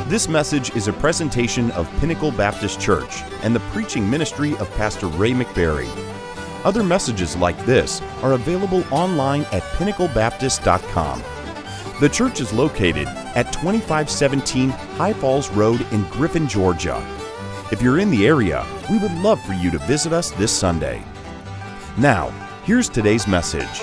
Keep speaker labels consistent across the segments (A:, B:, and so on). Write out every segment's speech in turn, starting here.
A: This message is a presentation of Pinnacle Baptist Church and the preaching ministry of Pastor Ray McBarry. Other messages like this are available online at pinnaclebaptist.com. The church is located at 2517 High Falls Road in Griffin, Georgia. If you're in the area, we would love for you to visit us this Sunday. Now, here's today's message.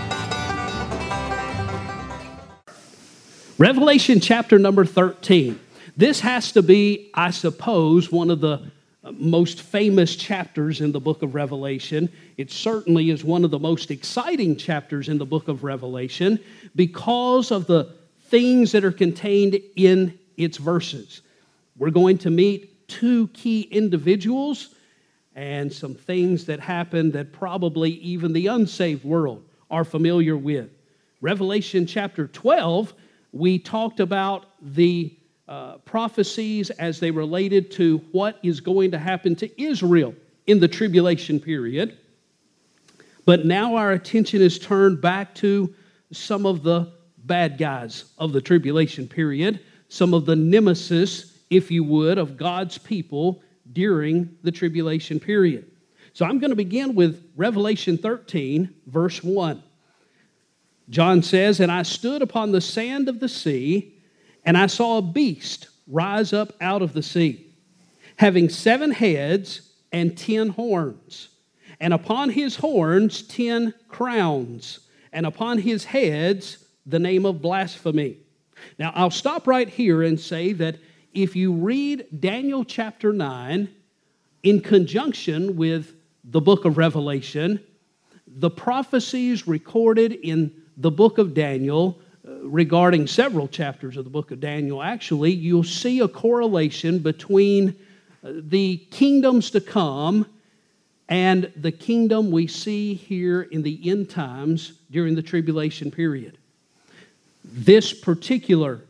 B: Revelation chapter number 13. This has to be, I suppose, one of the most famous chapters in the book of Revelation. It certainly is one of the most exciting chapters in the book of Revelation because of the things that are contained in its verses. We're going to meet two key individuals and some things that happen that probably even the unsaved world are familiar with. Revelation chapter 12, we talked about the prophecies as they related to what is going to happen to Israel in the tribulation period. But now our attention is turned back to some of the bad guys of the tribulation period, some of the nemesis, if you would, of God's people during the tribulation period. So I'm going to begin with Revelation 13, verse 1. John says, "And I stood upon the sand of the sea, and I saw a beast rise up out of the sea, having 7 heads and 10 horns, and upon his horns 10 crowns, and upon his heads the name of blasphemy." Now, I'll stop right here and say that if you read Daniel chapter 9 in conjunction with the book of Revelation, the prophecies recorded in the book of Daniel regarding several chapters of the book of Daniel, actually, you'll see a correlation between the kingdoms to come and the kingdom we see here in the end times during the tribulation period. This particular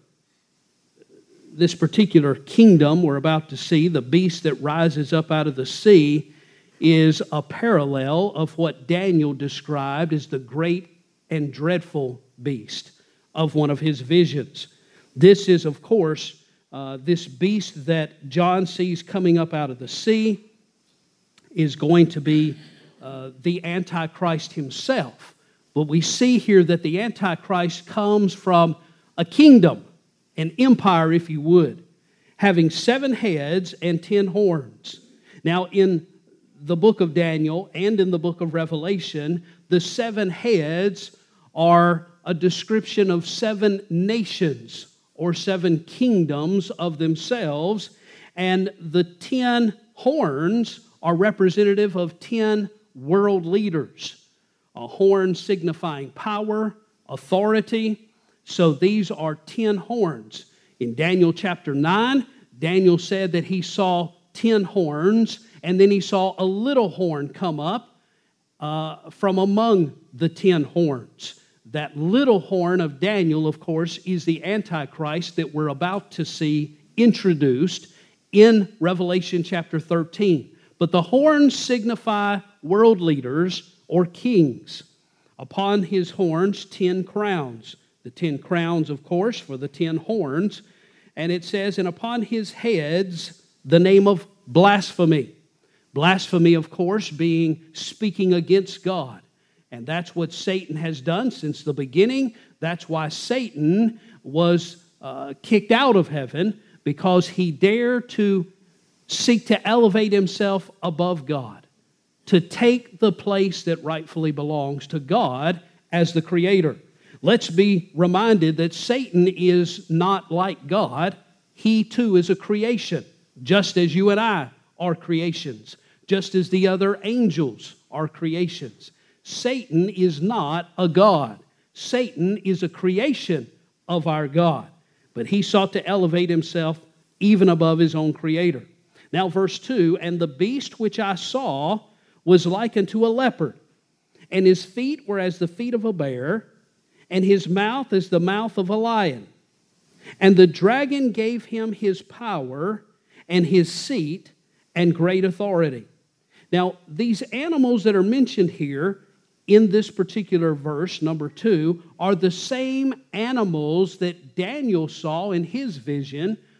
B: kingdom we're about to see, the beast that rises up out of the sea, is a parallel of what Daniel described as the great and dreadful beast of one of his visions. This is, of course, this beast that John sees coming up out of the sea is going to be the Antichrist himself. But we see here that the Antichrist comes from a kingdom, an empire, if you would, having 7 heads and 10 horns. Now, in the book of Daniel and in the book of Revelation, the 7 heads are a description of 7 nations or 7 kingdoms of themselves, and the 10 horns are representative of 10 world leaders. A horn signifying power, authority. So these are 10 horns. In Daniel chapter 9, Daniel said that he saw 10 horns, and then he saw a little horn come up from among the 10 horns. That little horn of Daniel, of course, is the Antichrist that we're about to see introduced in Revelation chapter 13. But the horns signify world leaders or kings. Upon his horns, 10 crowns. The 10 crowns, of course, for the 10 horns. And it says, "And upon his heads, the name of blasphemy." Blasphemy, of course, being speaking against God. And that's what Satan has done since the beginning. That's why Satan was kicked out of heaven, because he dared to seek to elevate himself above God, to take the place that rightfully belongs to God as the Creator. Let's be reminded that Satan is not like God. He too is a creation, just as you and I are creations, just as the other angels are creations. Satan is not a God. Satan is a creation of our God. But he sought to elevate himself even above his own Creator. Now, verse 2, "And the beast which I saw was like unto a leopard, and his feet were as the feet of a bear, and his mouth as the mouth of a lion. And the dragon gave him his power and his seat and great authority." Now, these animals that are mentioned here in this particular verse, number 2, are the same animals that Daniel saw in his vision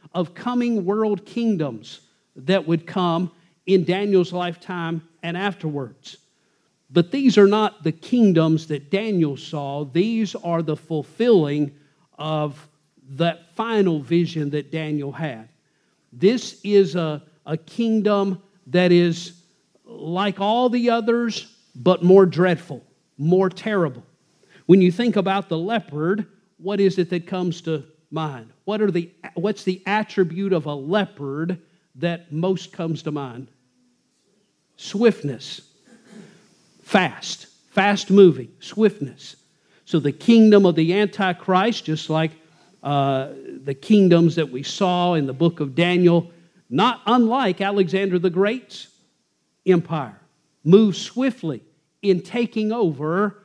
B: of coming world kingdoms that would come in Daniel's lifetime and afterwards. But these are not the kingdoms that Daniel saw. These are the fulfilling of that final vision that Daniel had. This is a kingdom that is like all the others, but more dreadful, more terrible. When you think about the leopard, what is it that comes to mind? What's the attribute of a leopard that most comes to mind? Swiftness. Fast moving, swiftness. So the kingdom of the Antichrist, just like the kingdoms that we saw in the book of Daniel, not unlike Alexander the Great's empire, moves swiftly in taking over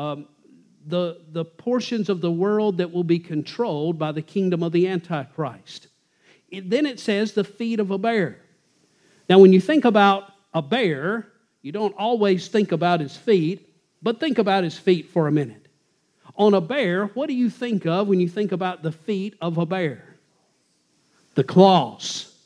B: the portions of the world that will be controlled by the kingdom of the Antichrist. Then it says the feet of a bear. Now when you think about a bear, you don't always think about his feet, but think about his feet for a minute. On a bear, what do you think of when you think about the feet of a bear? The claws.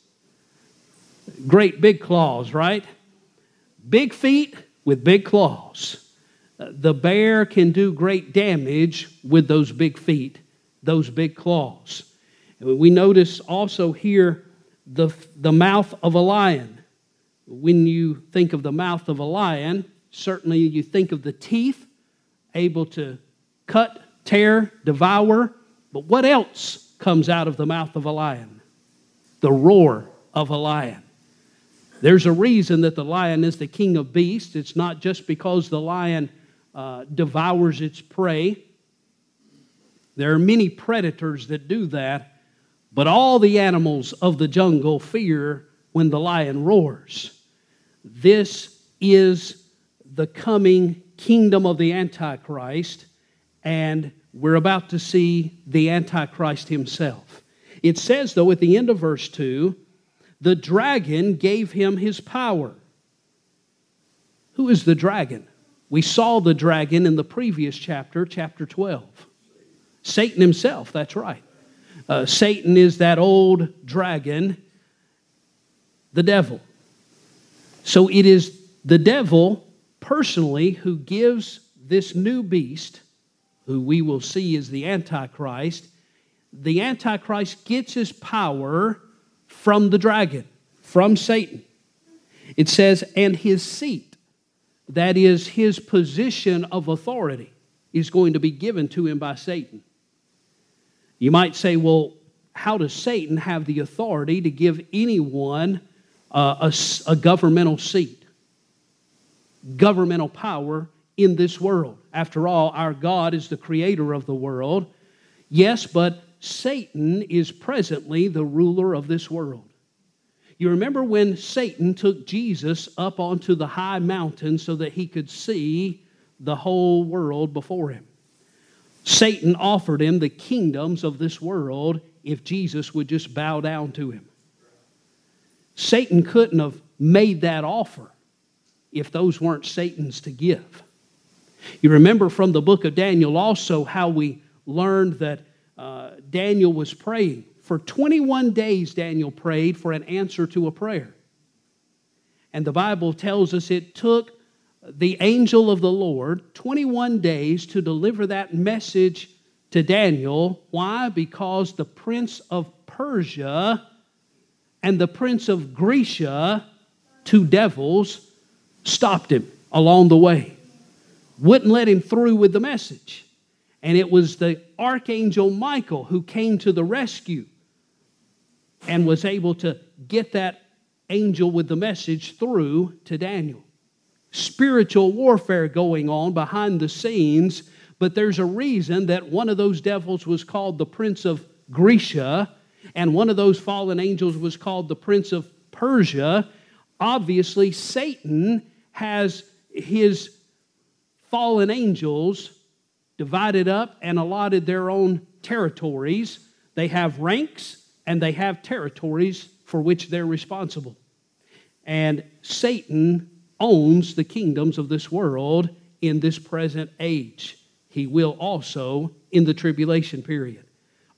B: Great big claws, right? Big feet with big claws. The bear can do great damage with those big feet, those big claws. We notice also here the mouth of a lion. When you think of the mouth of a lion, certainly you think of the teeth, able to cut, tear, devour. But what else comes out of the mouth of a lion? The roar of a lion. There's a reason that the lion is the king of beasts. It's not just because the lion devours its prey. There are many predators that do that, but all the animals of the jungle fear when the lion roars. This is the coming kingdom of the Antichrist, and we're about to see the Antichrist himself. It says, though, at the end of verse 2, the dragon gave him his power. Who is the dragon? We saw the dragon in the previous chapter, chapter 12. Satan himself, that's right. Satan is that old dragon, the devil. So it is the devil personally who gives this new beast, who we will see is the Antichrist. The Antichrist gets his power from the dragon, from Satan. It says, and his seat, that is his position of authority, is going to be given to him by Satan. You might say, well, how does Satan have the authority to give anyone a governmental seat, governmental power in this world? After all, our God is the creator of the world. Yes, but Satan is presently the ruler of this world. You remember when Satan took Jesus up onto the high mountain so that he could see the whole world before him? Satan offered him the kingdoms of this world if Jesus would just bow down to him. Satan couldn't have made that offer if those weren't Satan's to give. You remember from the book of Daniel also how we learned that Daniel was praying. For 21 days Daniel prayed for an answer to a prayer. And the Bible tells us it took the angel of the Lord 21 days to deliver that message to Daniel. Why? Because the prince of Persia and the prince of Grecia, two devils, stopped him along the way. Wouldn't let him through with the message. And it was the archangel Michael who came to the rescue and was able to get that angel with the message through to Daniel. Spiritual warfare going on behind the scenes, but there's a reason that one of those devils was called the prince of Grecia, and one of those fallen angels was called the prince of Persia. Obviously, Satan has his fallen angels divided up and allotted their own territories. They have ranks and they have territories for which they're responsible. And Satan owns the kingdoms of this world in this present age. He will also in the tribulation period.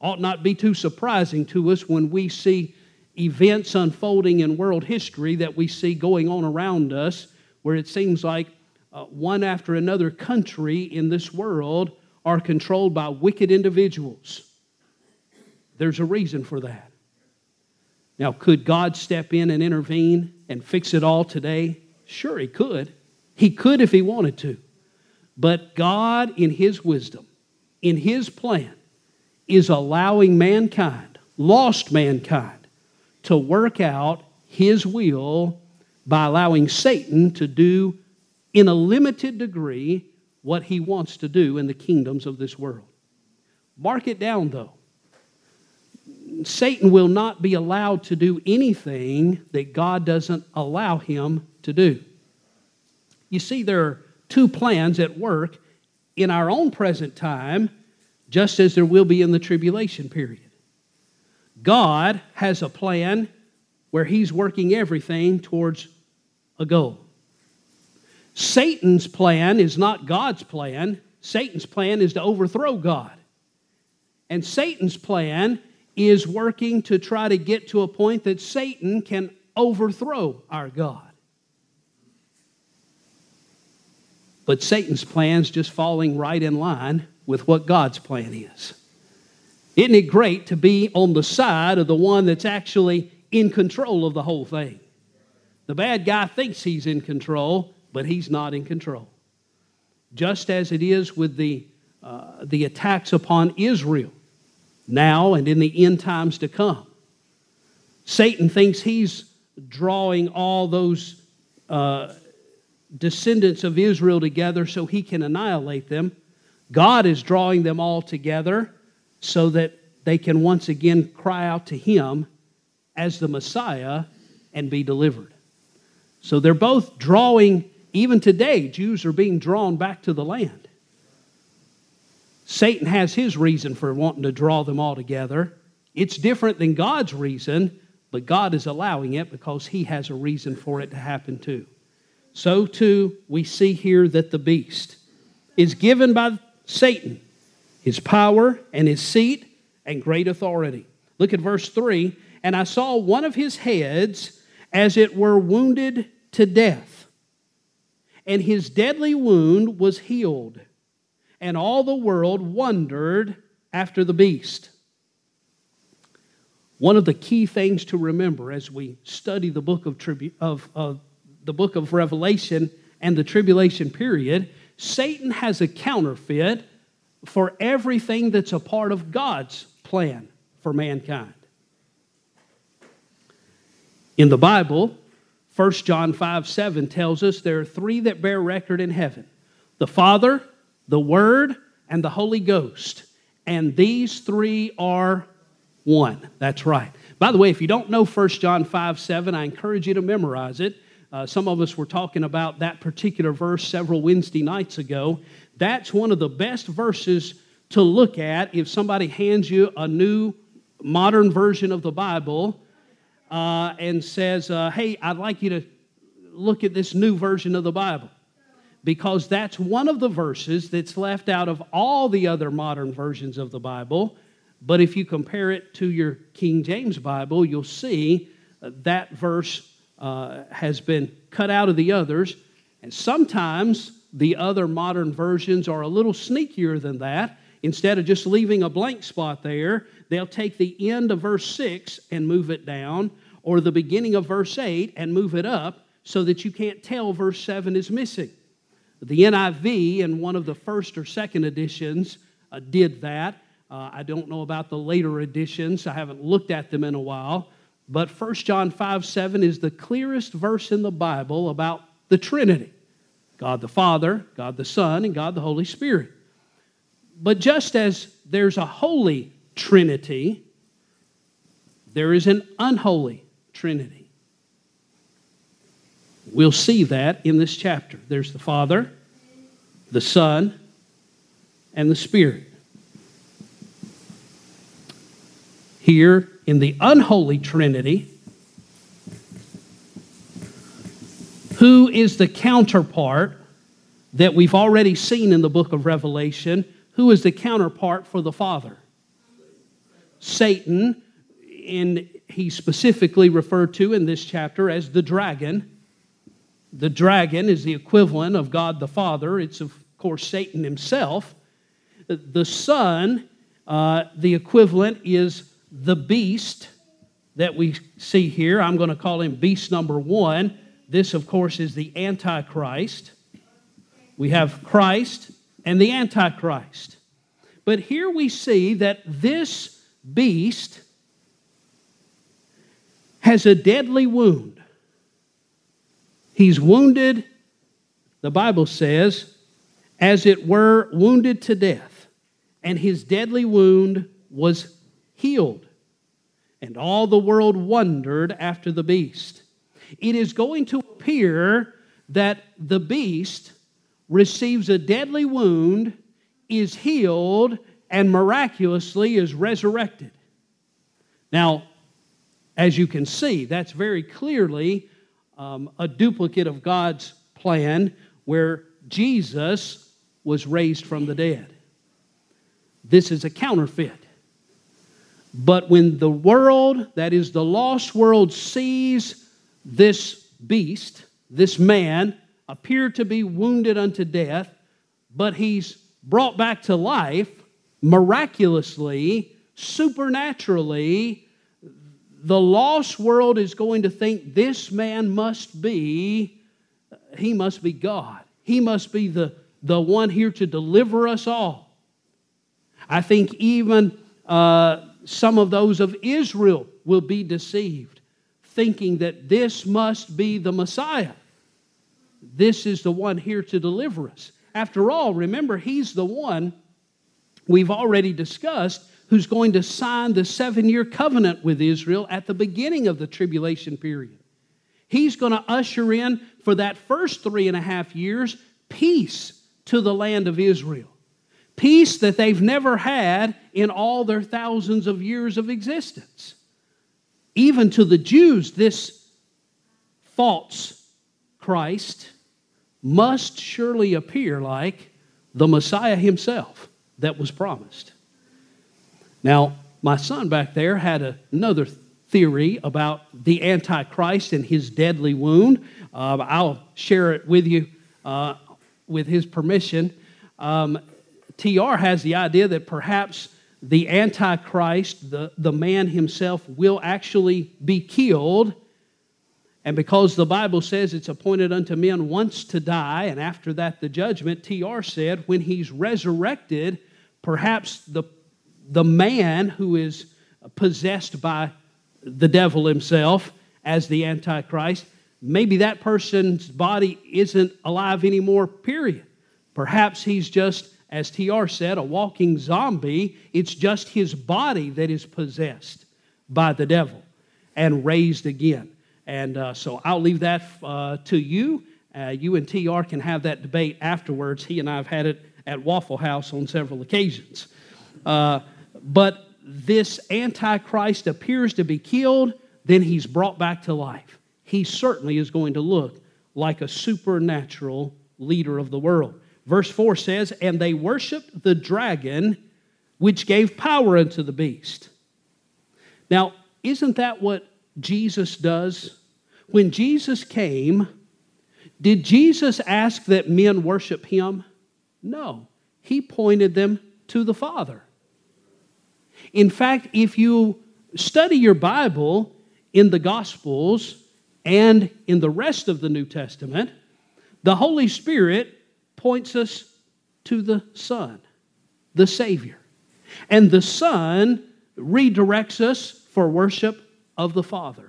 B: ought not be too surprising to us when we see events unfolding in world history that we see going on around us, where it seems like one after another country in this world are controlled by wicked individuals. There's a reason for that. Now, could God step in and intervene and fix it all today? Sure, He could. He could if He wanted to. But God, in His wisdom, in His plan, is allowing mankind, lost mankind, to work out His will by allowing Satan to do, in a limited degree, what he wants to do in the kingdoms of this world. Mark it down, though. Satan will not be allowed to do anything that God doesn't allow him to do. You see, there are two plans at work in our own present time, just as there will be in the tribulation period. God has a plan where He's working everything towards a goal. Satan's plan is not God's plan. Satan's plan is to overthrow God. And Satan's plan is working to try to get to a point that Satan can overthrow our God. But Satan's plan's just falling right in line with what God's plan is. Isn't it great to be on the side of the one that's actually in control of the whole thing? The bad guy thinks he's in control, but he's not in control. Just as it is with the attacks upon Israel now and in the end times to come. Satan thinks he's drawing all those descendants of Israel together so he can annihilate them. God is drawing them all together so that they can once again cry out to Him as the Messiah and be delivered. So they're both drawing, even today, Jews are being drawn back to the land. Satan has his reason for wanting to draw them all together. It's different than God's reason, but God is allowing it because He has a reason for it to happen too. So too, we see here that the beast is given by Satan his power and his seat and great authority. Look at verse 3. And I saw one of his heads as it were wounded to death, and his deadly wound was healed, and all the world wondered after the beast. One of the key things to remember as we study the book of Revelation and the tribulation period, Satan has a counterfeit for everything that's a part of God's plan for mankind. In the Bible, 1 John 5:7 tells us there are three that bear record in heaven: the Father, the Word, and the Holy Ghost. And these three are one. That's right. By the way, if you don't know 1 John 5:7, I encourage you to memorize it. Some of us were talking about that particular verse several Wednesday nights ago. That's one of the best verses to look at if somebody hands you a new modern version of the Bible and says, hey, I'd like you to look at this new version of the Bible. Because that's one of the verses that's left out of all the other modern versions of the Bible. But if you compare it to your King James Bible, you'll see that verse has been cut out of the others. And sometimes the other modern versions are a little sneakier than that. Instead of just leaving a blank spot there, they'll take the end of verse 6 and move it down, or the beginning of verse 8 and move it up so that you can't tell verse 7 is missing. The NIV in one of the first or second editions did that. I don't know about the later editions. I haven't looked at them in a while. But 1 John 5:7 is the clearest verse in the Bible about the Trinity: God the Father, God the Son, and God the Holy Spirit. But just as there's a holy Trinity, there is an unholy Trinity. We'll see that in this chapter. There's the Father, the Son, and the Spirit. Here in the unholy Trinity, who is the counterpart that we've already seen in the book of Revelation? Who is the counterpart for the Father? Satan, and he's specifically referred to in this chapter as the dragon. The dragon is the equivalent of God the Father. It's, of course, Satan himself. The Son, the equivalent is the beast that we see here. I'm going to call him beast number 1. This, of course, is the Antichrist. We have Christ and the Antichrist. But here we see that this beast has a deadly wound. He's wounded, the Bible says, as it were, wounded to death. And his deadly wound was healed. And all the world wondered after the beast. It is going to appear that the beast receives a deadly wound, is healed, and miraculously is resurrected. Now, as you can see, that's very clearly a duplicate of God's plan where Jesus was raised from the dead. This is a counterfeit. But when the world, that is the lost world, sees this beast, this man, appear to be wounded unto death, but he's brought back to life miraculously, supernaturally, the lost world is going to think this man must be God. He must be the one here to deliver us all. I think even some of those of Israel will be deceived, thinking that this must be the Messiah. This is the one here to deliver us. After all, remember, he's the one we've already discussed who's going to sign the 7-year covenant with Israel at the beginning of the tribulation period. He's going to usher in, for that first 3.5 years, peace to the land of Israel. Peace that they've never had in all their thousands of years of existence. Even to the Jews, this false Christ must surely appear like the Messiah himself that was promised. Now, my son back there had another theory about the Antichrist and his deadly wound. I'll share it with you with his permission. TR has the idea that perhaps the Antichrist, the man himself, will actually be killed. And because the Bible says it's appointed unto men once to die, and after that the judgment, TR said when he's resurrected, perhaps the man who is possessed by the devil himself as the Antichrist, maybe that person's body isn't alive anymore, period. Perhaps he's just, as TR said, a walking zombie. It's just his body that is possessed by the devil and raised again. And so I'll leave that to you. You and TR can have that debate afterwards. He and I have had it at Waffle House on several occasions. But this Antichrist appears to be killed, then he's brought back to life. He certainly is going to look like a supernatural leader of the world. Verse 4 says, "And they worshiped the dragon, which gave power unto the beast." Now, isn't that what Jesus does? When Jesus came, did Jesus ask that men worship him? No. He pointed them to the Father. In fact, if you study your Bible in the Gospels and in the rest of the New Testament, the Holy Spirit points us to the Son, the Savior. And the Son redirects us for worship of the Father.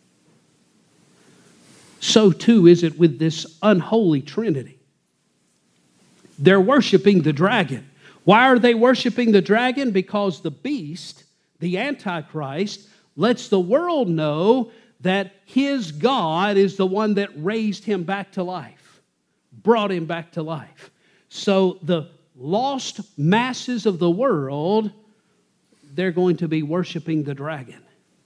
B: So too is it with this unholy Trinity. They're worshiping the dragon. Why are they worshiping the dragon? Because the beast, the Antichrist, lets the world know that his God is the one that raised him back to life, brought him back to life. So the lost masses of the world, they're going to be worshiping the dragon.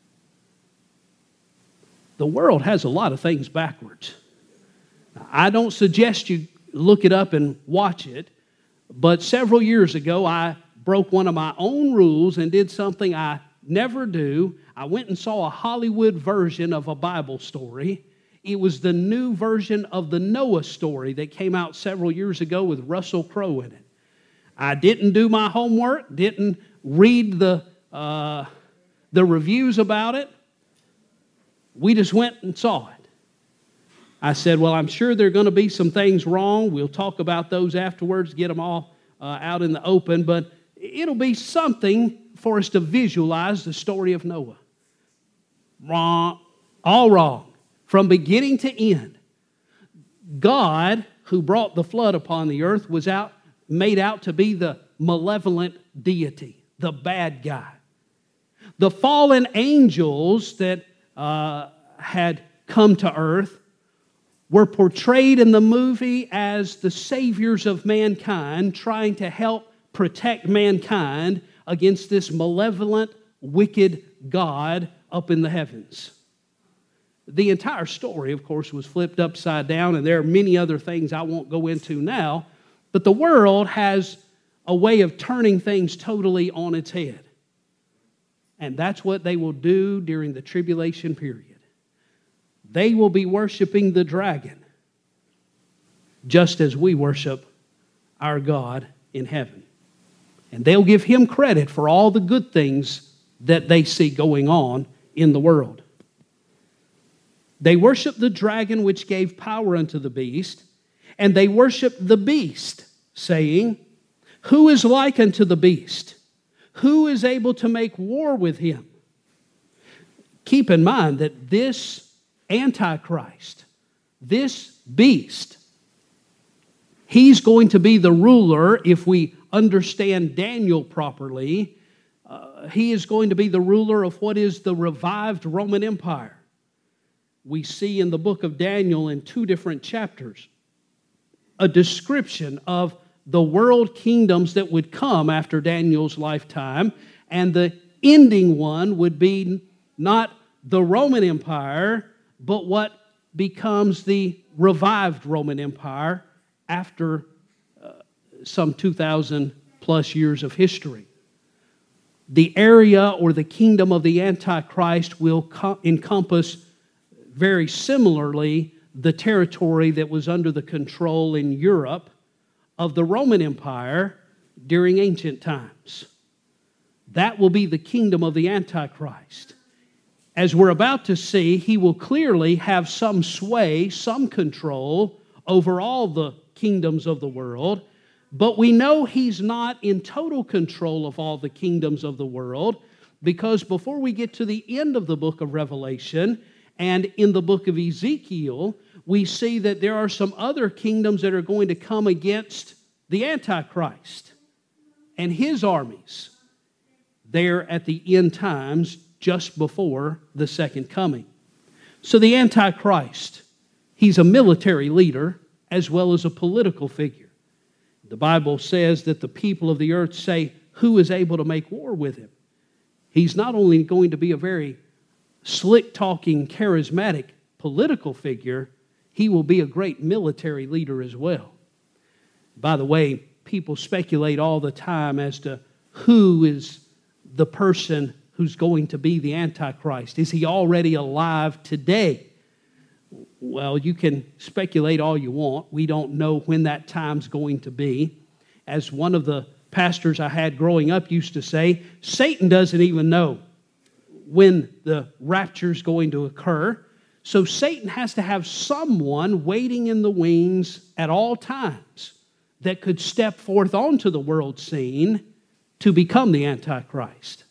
B: The world has a lot of things backwards. Now, I don't suggest you look it up and watch it, but several years ago I broke one of my own rules and did something I never do. I went and saw a Hollywood version of a Bible story. It was the new version of the Noah story that came out several years ago with Russell Crowe in it. I didn't do my homework, didn't read the reviews about it. We just went and saw it. I said, well, I'm sure there are going to be some things wrong. We'll talk about those afterwards, get them all out in the open, but it'll be something for us to visualize the story of Noah. Wrong, all wrong, from beginning to end. God, who brought the flood upon the earth, was made out to be the malevolent deity, the bad guy. The fallen angels that had come to earth were portrayed in the movie as the saviors of mankind, trying to help protect mankind against this malevolent, wicked God up in the heavens. The entire story, of course, was flipped upside down, and there are many other things I won't go into now, but the world has a way of turning things totally on its head. And that's what they will do during the tribulation period. They will be worshiping the dragon, just as we worship our God in heaven. And they'll give him credit for all the good things that they see going on in the world. They worship the dragon which gave power unto the beast, and they worship the beast, saying, who is like unto the beast? Who is able to make war with him? Keep in mind that this Antichrist, this beast, he's going to be the ruler, if we understand Daniel properly, he is going to be the ruler of what is the revived Roman Empire. We see in the book of Daniel in 2 different chapters a description of the world kingdoms that would come after Daniel's lifetime, and the ending one would be not the Roman Empire, but what becomes the revived Roman Empire after some 2,000 plus years of history. The area or the kingdom of the Antichrist will encompass very similarly the territory that was under the control in Europe of the Roman Empire during ancient times. That will be the kingdom of the Antichrist. As we're about to see, he will clearly have some sway, some control over all the kingdoms of the world, but we know he's not in total control of all the kingdoms of the world, because before we get to the end of the book of Revelation and in the book of Ezekiel, we see that there are some other kingdoms that are going to come against the Antichrist and his armies there at the end times, just before the second coming. So the Antichrist, he's a military leader as well as a political figure. The Bible says that the people of the earth say, who is able to make war with him? He's not only going to be a very slick-talking, charismatic political figure, he will be a great military leader as well. By the way, people speculate all the time as to who is the person who's going to be the Antichrist. Is he already alive today? Well, you can speculate all you want. We don't know when that time's going to be. As one of the pastors I had growing up used to say, Satan doesn't even know when the rapture's going to occur. So Satan has to have someone waiting in the wings at all times that could step forth onto the world scene to become the Antichrist.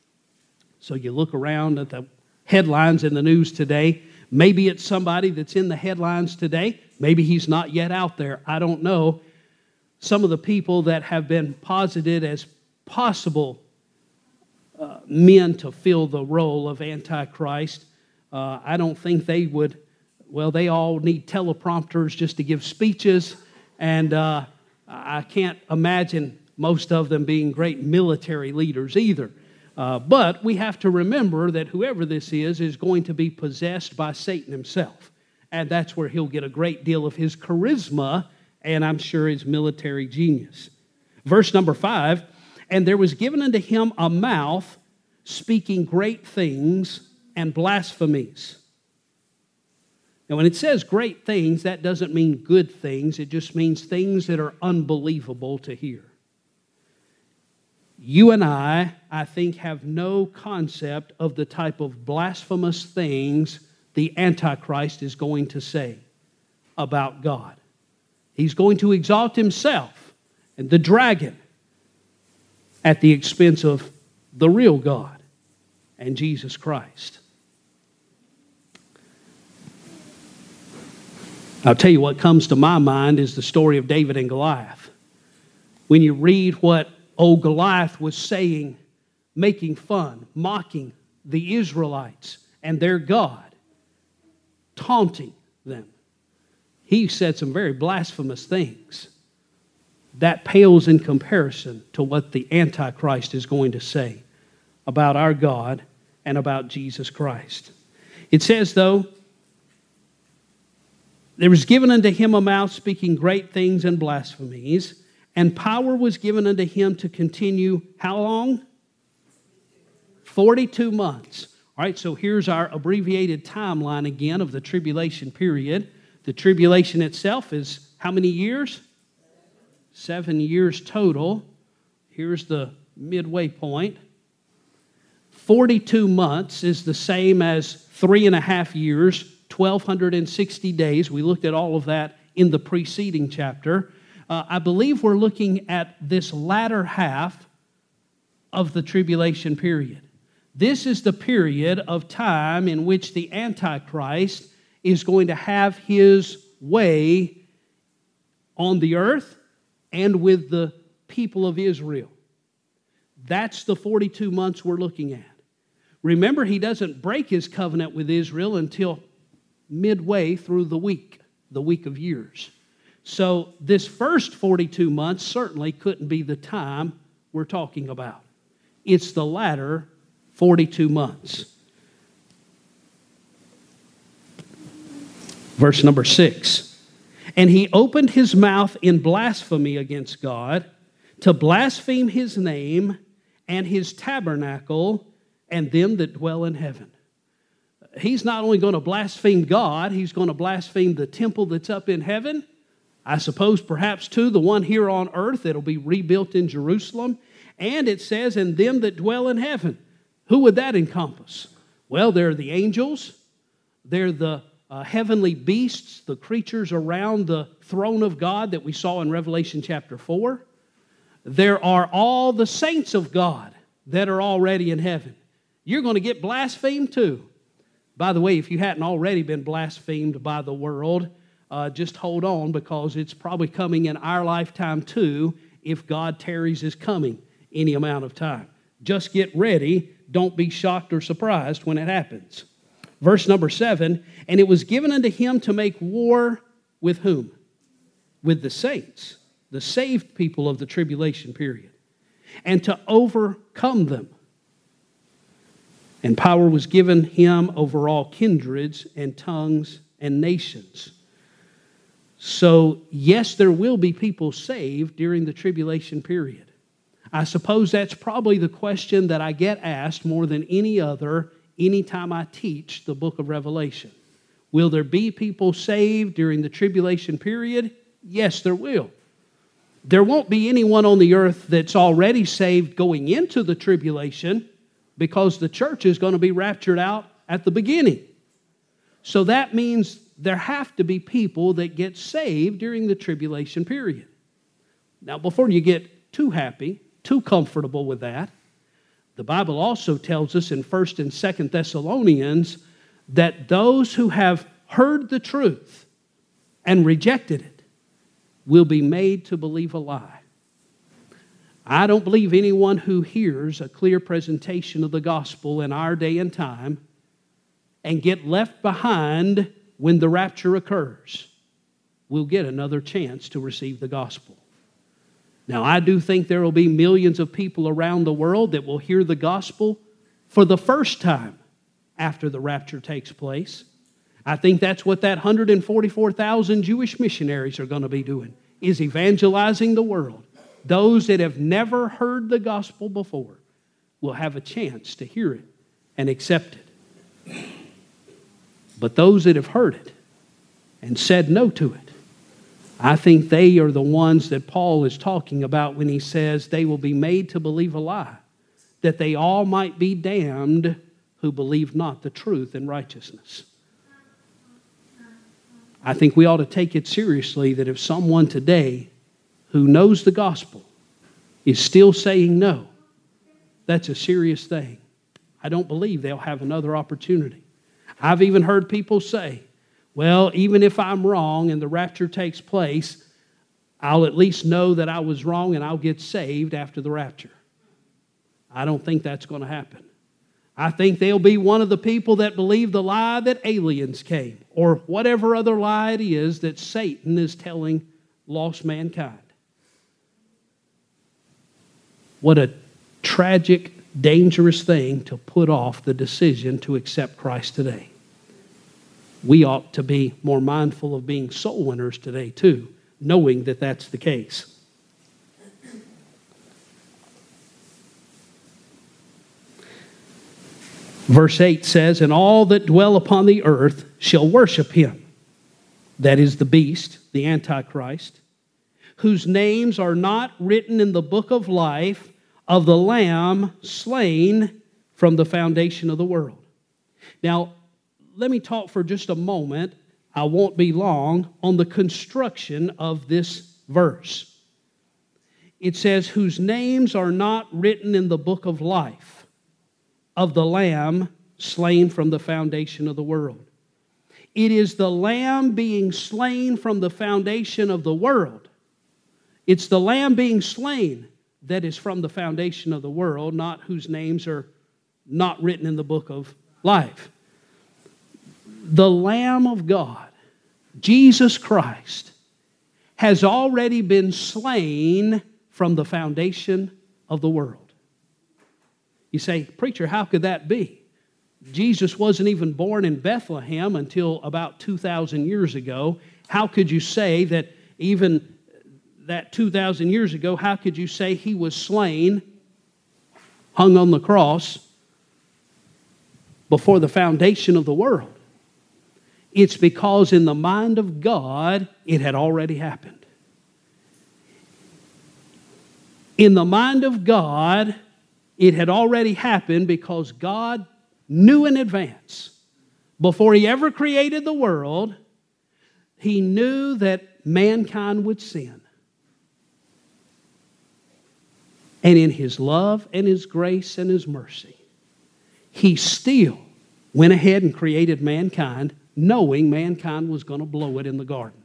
B: So you look around at the headlines in the news today. Maybe it's somebody that's in the headlines today. Maybe he's not yet out there. I don't know. Some of the people that have been posited as possible men to fill the role of Antichrist, I don't think they would. Well, they all need teleprompters just to give speeches, and I can't imagine most of them being great military leaders either. But we have to remember that whoever this is going to be possessed by Satan himself. And that's where he'll get a great deal of his charisma and I'm sure his military genius. Verse number 5, and there was given unto him a mouth speaking great things and blasphemies. Now, when it says great things, that doesn't mean good things. It just means things that are unbelievable to hear. You and I think, have no concept of the type of blasphemous things the Antichrist is going to say about God. He's going to exalt himself and the dragon at the expense of the real God and Jesus Christ. I'll tell you what comes to my mind is the story of David and Goliath. When you read what old Goliath was saying, making fun, mocking the Israelites and their God, taunting them, he said some very blasphemous things. That pales in comparison to what the Antichrist is going to say about our God and about Jesus Christ. It says, though, there was given unto him a mouth speaking great things and blasphemies, and power was given unto him to continue how long? 42 months. All right, so here's our abbreviated timeline again of the tribulation period. The tribulation itself is how many years? 7 years total. Here's the midway point. 42 months is the same as 3.5 years, 1,260 days. We looked at all of that in the preceding chapter. I believe we're looking at this latter half of the tribulation period. This is the period of time in which the Antichrist is going to have his way on the earth and with the people of Israel. That's the 42 months we're looking at. Remember, he doesn't break his covenant with Israel until midway through the week of years. So this first 42 months certainly couldn't be the time we're talking about. It's the latter 42 months. Verse number 6. And he opened his mouth in blasphemy against God, to blaspheme his name and his tabernacle and them that dwell in heaven. He's not only going to blaspheme God, he's going to blaspheme the temple that's up in heaven. I suppose perhaps too the one here on earth that'll be rebuilt in Jerusalem. And it says, and them that dwell in heaven. Who would that encompass? Well, they're the angels. They're the heavenly beasts, the creatures around the throne of God that we saw in Revelation chapter 4. There are all the saints of God that are already in heaven. You're going to get blasphemed too. By the way, if you hadn't already been blasphemed by the world, just hold on, because it's probably coming in our lifetime too, if God tarries his coming any amount of time. Just get ready. Don't be shocked or surprised when it happens. Verse number 7, and it was given unto him to make war with whom? With the saints, the saved people of the tribulation period, and to overcome them. And power was given him over all kindreds and tongues and nations. So, yes, there will be people saved during the tribulation period. I suppose that's probably the question that I get asked more than any other anytime I teach the book of Revelation. Will there be people saved during the tribulation period? Yes, there will. There won't be anyone on the earth that's already saved going into the tribulation, because the church is going to be raptured out at the beginning. So that means there have to be people that get saved during the tribulation period. Now, before you get too happy, too comfortable with that, the Bible also tells us in 1 and 2 Thessalonians that those who have heard the truth and rejected it will be made to believe a lie. I don't believe anyone who hears a clear presentation of the gospel in our day and time and get left behind when the rapture occurs will get another chance to receive the gospel. Now, I do think there will be millions of people around the world that will hear the gospel for the first time after the rapture takes place. I think that's what that 144,000 Jewish missionaries are going to be doing, is evangelizing the world. Those that have never heard the gospel before will have a chance to hear it and accept it. But those that have heard it and said no to it, I think they are the ones that Paul is talking about when he says they will be made to believe a lie, that they all might be damned who believe not the truth in righteousness. I think we ought to take it seriously that if someone today who knows the gospel is still saying no, that's a serious thing. I don't believe they'll have another opportunity. I've even heard people say, well, even if I'm wrong and the rapture takes place, I'll at least know that I was wrong and I'll get saved after the rapture. I don't think that's going to happen. I think they'll be one of the people that believe the lie that aliens came, or whatever other lie it is that Satan is telling lost mankind. What a tragic, dangerous thing to put off the decision to accept Christ today. We ought to be more mindful of being soul winners today too, knowing that that's the case. Verse 8 says, and all that dwell upon the earth shall worship him. That is the beast, the Antichrist, whose names are not written in the book of life of the Lamb slain from the foundation of the world. Now, let me talk for just a moment, I won't be long, on the construction of this verse. It says, whose names are not written in the book of life of the Lamb slain from the foundation of the world. It is the Lamb being slain from the foundation of the world. It's the Lamb being slain that is from the foundation of the world, not whose names are not written in the book of life. The Lamb of God, Jesus Christ, has already been slain from the foundation of the world. You say, preacher, how could that be? Jesus wasn't even born in Bethlehem until about 2,000 years ago. How could you say that even that 2,000 years ago, how could you say he was slain, hung on the cross, before the foundation of the world? It's because in the mind of God, it had already happened. In the mind of God, it had already happened because God knew in advance, before he ever created the world, he knew that mankind would sin. And in his love and his grace and his mercy, he still went ahead and created mankind, knowing mankind was going to blow it in the garden.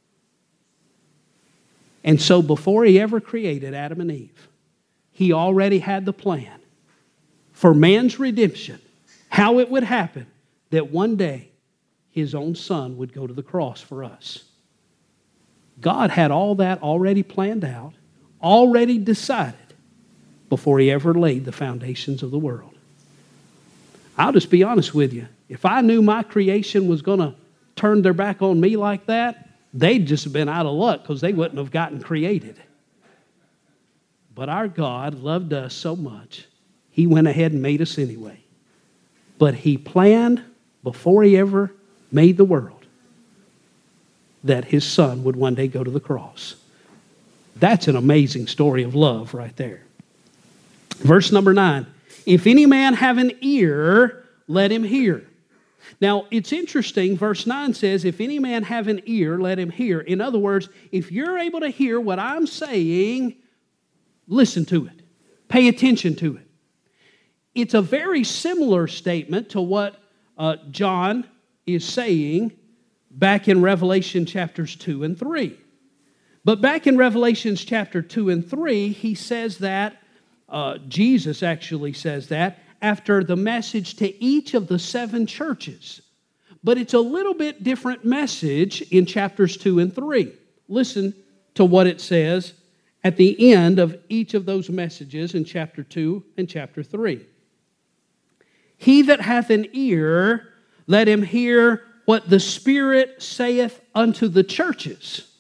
B: And so before he ever created Adam and Eve, he already had the plan for man's redemption, how it would happen, that one day his own son would go to the cross for us. God had all that already planned out, already decided, before he ever laid the foundations of the world. I'll just be honest with you. If I knew my creation was going to turn their back on me like that, they'd just have been out of luck because they wouldn't have gotten created. But our God loved us so much, he went ahead and made us anyway. But he planned before he ever made the world that his son would one day go to the cross. That's an amazing story of love right there. Verse number 9, if any man have an ear, let him hear. Now, it's interesting, verse 9 says, if any man have an ear, let him hear. In other words, if you're able to hear what I'm saying, listen to it. Pay attention to it. It's a very similar statement to what John is saying back in Revelation chapters 2 and 3. But back in Revelations chapter 2 and 3, he says that, Jesus actually says that, after the message to each of the 7 churches. But it's a little bit different message in chapters 2 and 3. Listen to what it says at the end of each of those messages in chapter 2 and chapter 3. He that hath an ear, let him hear what the Spirit saith unto the churches.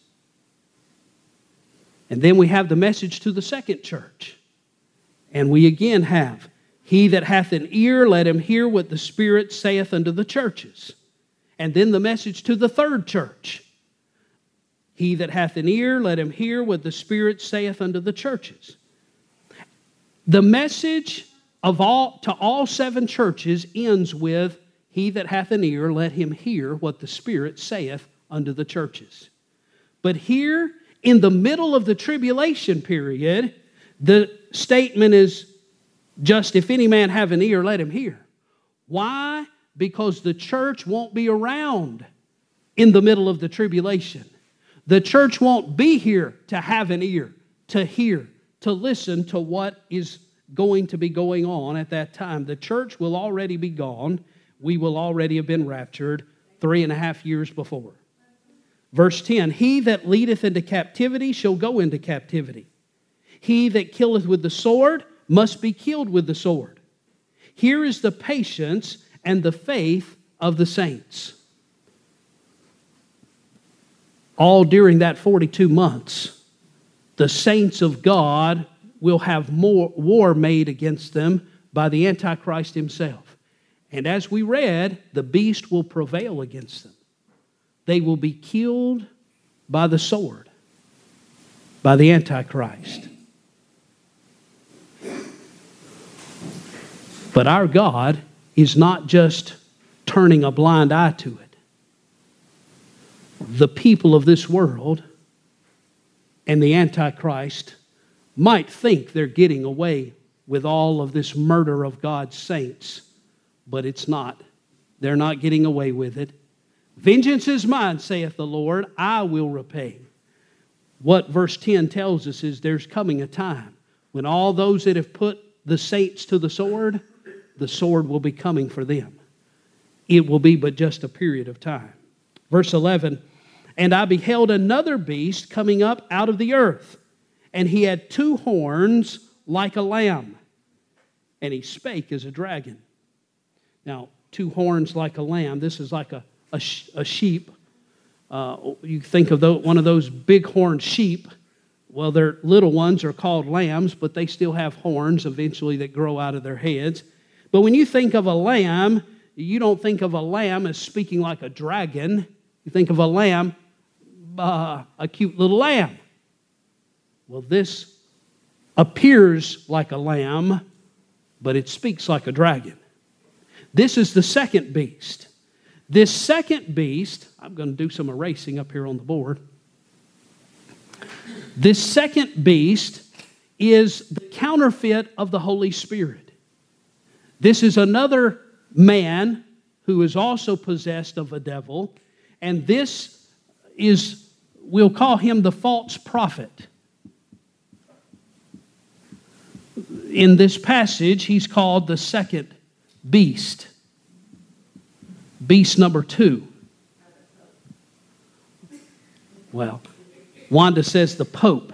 B: And then we have the message to the second church. And we again have He that hath an ear, let him hear what the Spirit saith unto the churches. And then the message to the third church. He that hath an ear, let him hear what the Spirit saith unto the churches. The message to all 7 churches ends with, he that hath an ear, let him hear what the Spirit saith unto the churches. But here, in the middle of the tribulation period, the statement is just, if any man have an ear, let him hear. Why? Because the church won't be around in the middle of the tribulation. The church won't be here to have an ear, to hear, to listen to what is going to be going on at that time. The church will already be gone. We will already have been raptured 3.5 years before. Verse 10, he that leadeth into captivity shall go into captivity. He that killeth with the sword must be killed with the sword. Here is the patience and the faith of the saints. All during that 42 months, the saints of God will have more war made against them by the Antichrist himself. And as we read, the beast will prevail against them. They will be killed by the sword, by the Antichrist. But our God is not just turning a blind eye to it. The people of this world and the Antichrist might think they're getting away with all of this murder of God's saints, but it's not. They're not getting away with it. Vengeance is mine, saith the Lord, I will repay. What verse 10 tells us is there's coming a time when all those that have put the saints to the sword will be coming for them. It will be but just a period of time. Verse 11, and I beheld another beast coming up out of the earth, and he had 2 horns like a lamb, and he spake as a dragon. Now, 2 horns like a lamb, this is like a sheep. You think of one of those big-horned sheep. Well, their little ones are called lambs, but they still have horns eventually that grow out of their heads. But when you think of a lamb, you don't think of a lamb as speaking like a dragon. You think of a lamb, a cute little lamb. Well, this appears like a lamb, but it speaks like a dragon. This is the second beast. This second beast, I'm going to do some erasing up here on the board. This second beast is the counterfeit of the Holy Spirit. This is another man who is also possessed of a devil, and this is, we'll call him the false prophet. In this passage, he's called the second beast. Beast number 2. Well, Wanda says the Pope.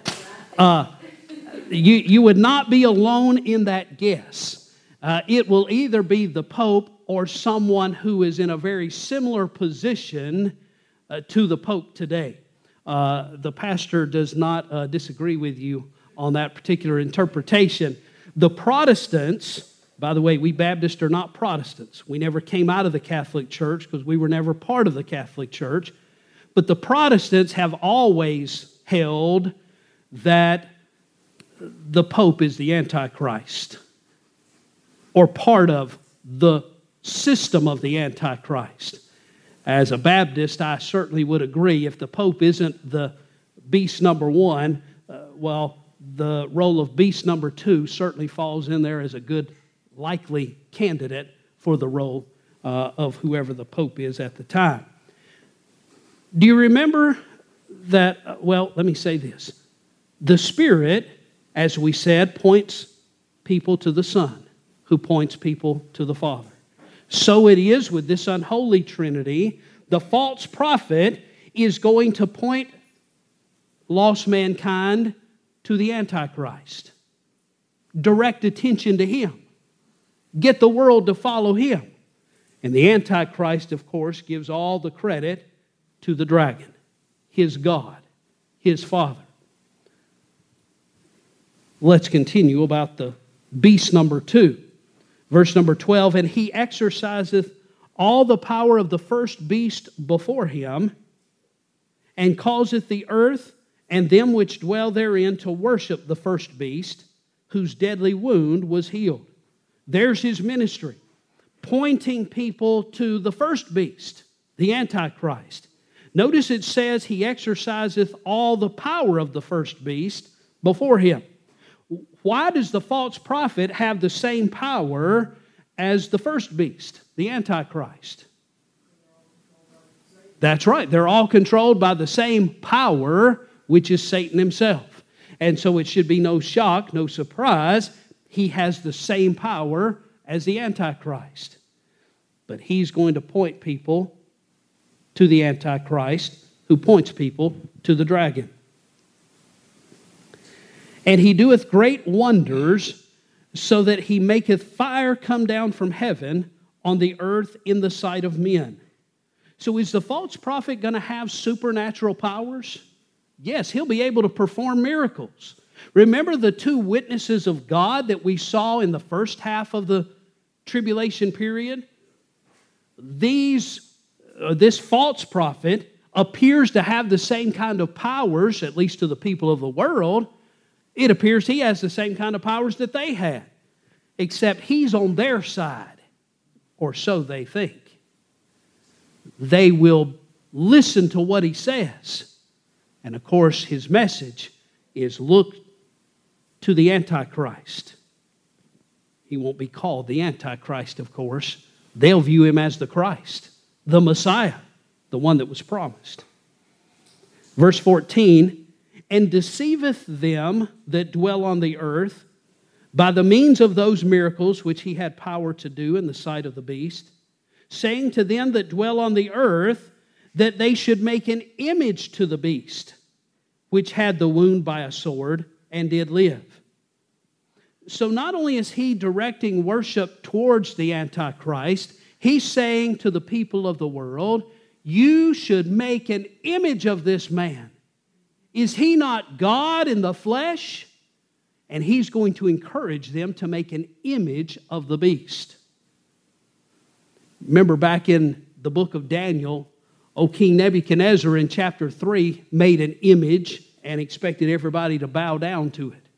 B: You would not be alone in that guess. It will either be the Pope or someone who is in a very similar position to the Pope today. The pastor does not disagree with you on that particular interpretation. The Protestants, by the way, we Baptists are not Protestants. We never came out of the Catholic Church because we were never part of the Catholic Church. But the Protestants have always held that the Pope is the Antichrist, or part of the system of the Antichrist. As a Baptist, I certainly would agree if the Pope isn't the beast number 1, the role of beast number 2 certainly falls in there as a good, likely candidate for the role of whoever the Pope is at the time. Do you remember that, let me say this. The Spirit, as we said, points people to the Son, who points people to the Father. So it is with this unholy Trinity. The false prophet is going to point lost mankind to the Antichrist. Direct attention to him. Get the world to follow him. And the Antichrist, of course, gives all the credit to the dragon, his God, his father. Let's continue about the beast number 2. Verse number 12, and he exerciseth all the power of the first beast before him, and causeth the earth and them which dwell therein to worship the first beast, whose deadly wound was healed. There's his ministry, pointing people to the first beast, the Antichrist. Notice it says he exerciseth all the power of the first beast before him. Why does the false prophet have the same power as the first beast, the Antichrist? That's right. They're all controlled by the same power, which is Satan himself. And so it should be no shock, no surprise. He has the same power as the Antichrist. But he's going to point people to the Antichrist, who points people to the dragon. And he doeth great wonders, so that he maketh fire come down from heaven on the earth in the sight of men. So is the false prophet going to have supernatural powers? Yes, he'll be able to perform miracles. Remember the two witnesses of God that we saw in the first half of the tribulation period? This false prophet appears to have the same kind of powers, at least to the people of the world. It appears he has the same kind of powers that they had, except he's on their side, or so they think. They will listen to what he says. And of course, his message is look to the Antichrist. He won't be called the Antichrist, of course. They'll view him as the Christ, the Messiah, the one that was promised. Verse 14, and deceiveth them that dwell on the earth by the means of those miracles which he had power to do in the sight of the beast, saying to them that dwell on the earth that they should make an image to the beast, which had the wound by a sword and did live. So not only is he directing worship towards the Antichrist, he's saying to the people of the world, you should make an image of this man. Is he not God in the flesh? And he's going to encourage them to make an image of the beast. Remember back in the book of Daniel, King Nebuchadnezzar in chapter 3 made an image and expected everybody to bow down to it.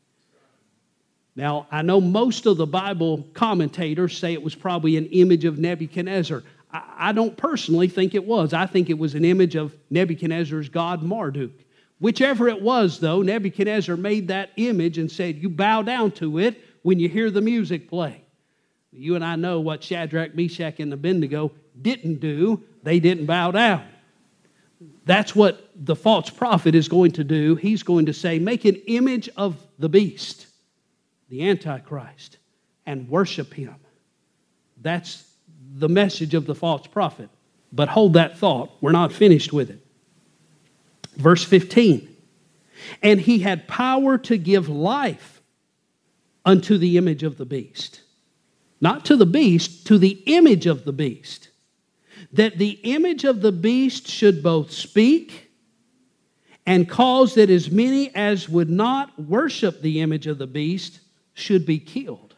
B: Now, I know most of the Bible commentators say it was probably an image of Nebuchadnezzar. I don't personally think it was. I think it was an image of Nebuchadnezzar's god Marduk. Whichever it was, though, Nebuchadnezzar made that image and said, you bow down to it when you hear the music play. You and I know what Shadrach, Meshach, and Abednego didn't do. They didn't bow down. That's what the false prophet is going to do. He's going to say, make an image of the beast, the Antichrist, and worship him. That's the message of the false prophet. But hold that thought. We're not finished with it. Verse 15, and he had power to give life unto the image of the beast. Not to the beast, to the image of the beast. That the image of the beast should both speak and cause that as many as would not worship the image of the beast should be killed.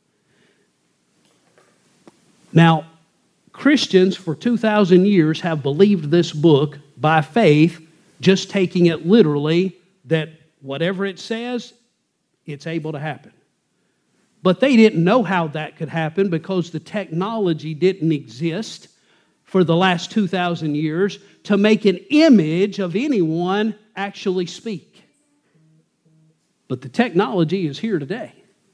B: Now, Christians for 2,000 years have believed this book by faith, just taking it literally, that whatever it says, it's able to happen. But they didn't know how that could happen because the technology didn't exist for the last 2,000 years to make an image of anyone actually speak. But the technology is here today.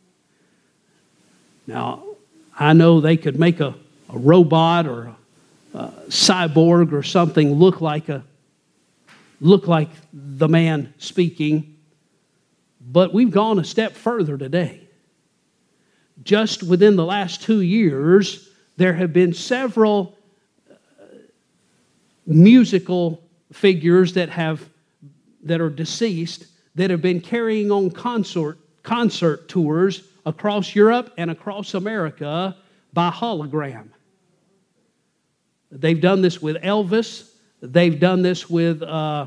B: Now, I know they could make a robot or a cyborg or something look like the man speaking, but we've gone a step further today. Just within the last 2 years, there have been several musical figures that are deceased that have been carrying on concert tours across Europe and across America by hologram. They've done this with Elvis. They've done this with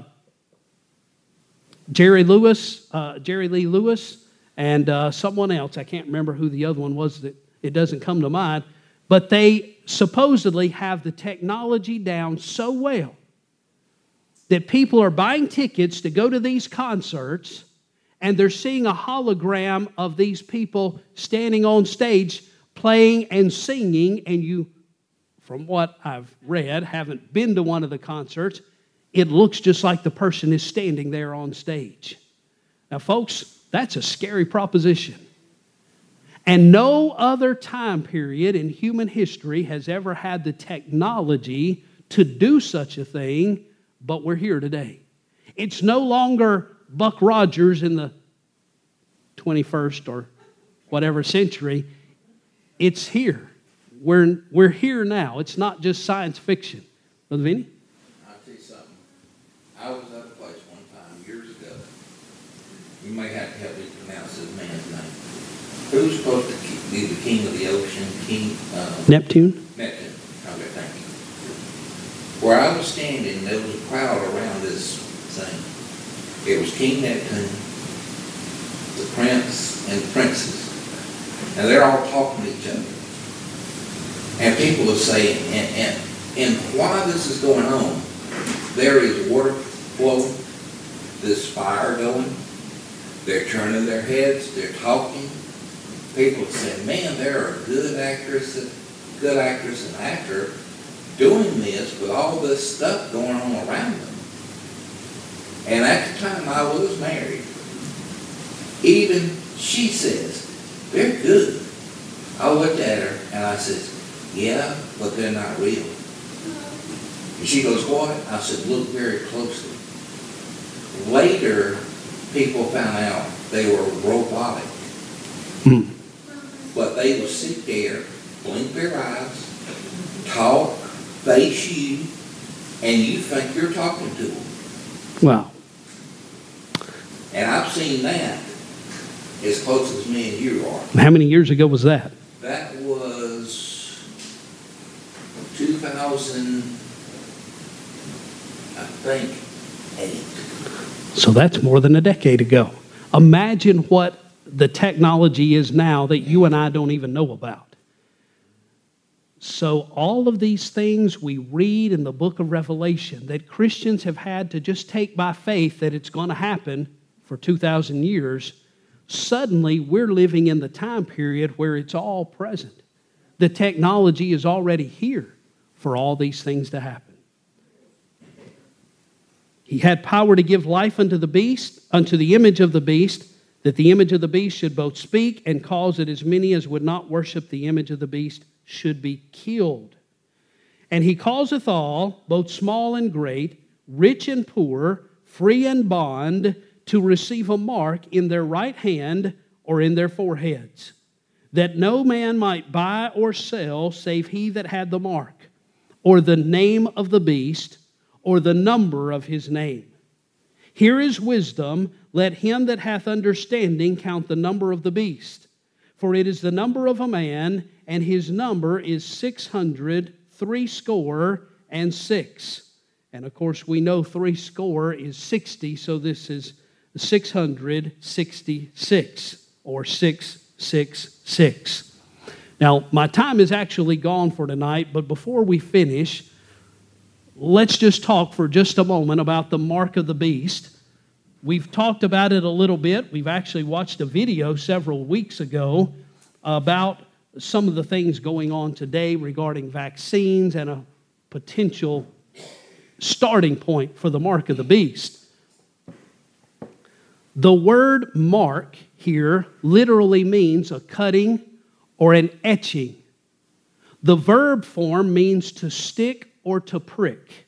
B: Jerry Lee Lewis, and someone else. I can't remember who the other one was that It doesn't come to mind. But they supposedly have the technology down so well that people are buying tickets to go to these concerts, and they're seeing a hologram of these people standing on stage playing and singing, and you, from what I've read, haven't been to one of the concerts, it looks just like the person is standing there on stage. Now, folks, that's a scary proposition. And no other time period in human history has ever had the technology to do such a thing, but we're here today. It's no longer Buck Rogers in the 21st or whatever century. It's here. We're here now. It's not just science fiction. Brother Vinny?
C: I'll tell you something. I was at a place one time years ago. You may have to help me pronounce this man's name. Who's supposed to be the king of the ocean?
B: Neptune?
C: Neptune. Okay, thank you. Where I was standing, there was a crowd around this thing. It was King Neptune, the prince, and the princess. And they're all talking to each other. And people are saying, and while this is going on, there is water flowing, this fire going, they're turning their heads, they're talking. People say, man, there are good actress and actor doing this with all this stuff going on around them. And at the time I was married, even she says, they're good. I looked at her and I said, yeah, but they're not real. And she goes, what? I said, look very closely. Later, people found out they were robotic. But they will sit there, blink their eyes, talk, face you, and you think you're talking to them.
B: Wow.
C: And I've seen that as close as me and you are.
B: How many years ago was that?
C: That was 2000, I think, 8.
B: So that's more than a decade ago. Imagine what the technology is now that you and I don't even know about. So all of these things we read in the book of Revelation that Christians have had to just take by faith that it's going to happen for 2,000 years, suddenly we're living in the time period where it's all present. The technology is already here for all these things to happen. He had power to give life unto the beast, unto the image of the beast, that the image of the beast should both speak and cause that as many as would not worship the image of the beast should be killed. And he causeth all, both small and great, rich and poor, free and bond, to receive a mark in their right hand or in their foreheads, that no man might buy or sell save he that had the mark, or the name of the beast, or the number of his name. Here is wisdom. Let him that hath understanding count the number of the beast. For it is the number of a man, and his number is 666. And of course, we know 60 is 60, so this is 666, or 666. Now, my time is actually gone for tonight, but before we finish, let's just talk for just a moment about the mark of the beast. We've talked about it a little bit. We've actually watched a video several weeks ago about some of the things going on today regarding vaccines and a potential starting point for the mark of the beast. The word mark here literally means a cutting or an etching. The verb form means to stick or to prick.